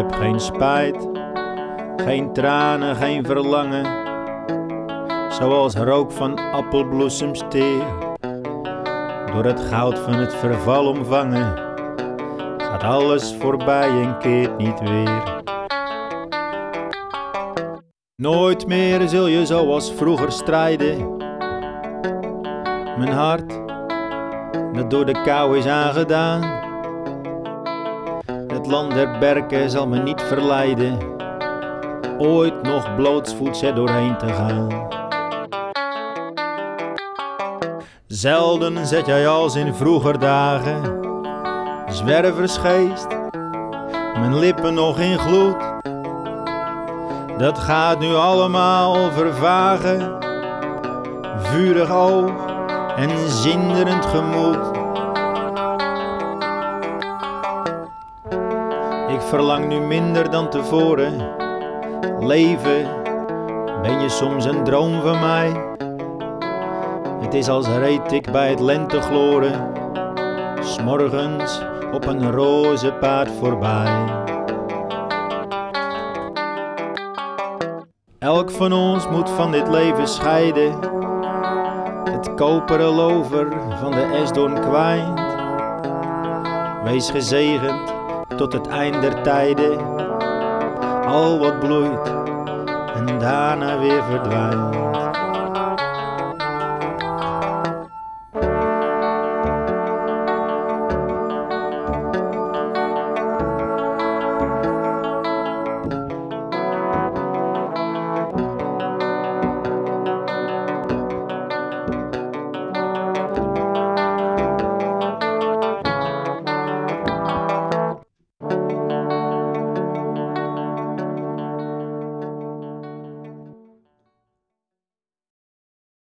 heb geen spijt, geen tranen, geen verlangen. Zoals rook van appelbloesemsteer, door het goud van het verval omvangen, gaat alles voorbij en keert niet weer. Nooit meer zul je zoals vroeger strijden. Mijn hart, dat door de kou is aangedaan. Het land der berken zal me niet verleiden, ooit nog blootsvoets er doorheen te gaan. Zelden zet jij als in vroeger dagen, zwerversgeest, mijn lippen nog in gloed. Dat gaat nu allemaal vervagen, vurig oog en zinderend gemoed. Ik verlang nu minder dan tevoren. Leven, ben je soms een droom van mij? Het is als reed ik bij het lentegloren, 's morgens op een roze paard voorbij. Elk van ons moet van dit leven scheiden, het koperen lover van de esdoorn kwijnt. Wees gezegend tot het eind der tijden, al wat bloeit en daarna weer verdwijnt.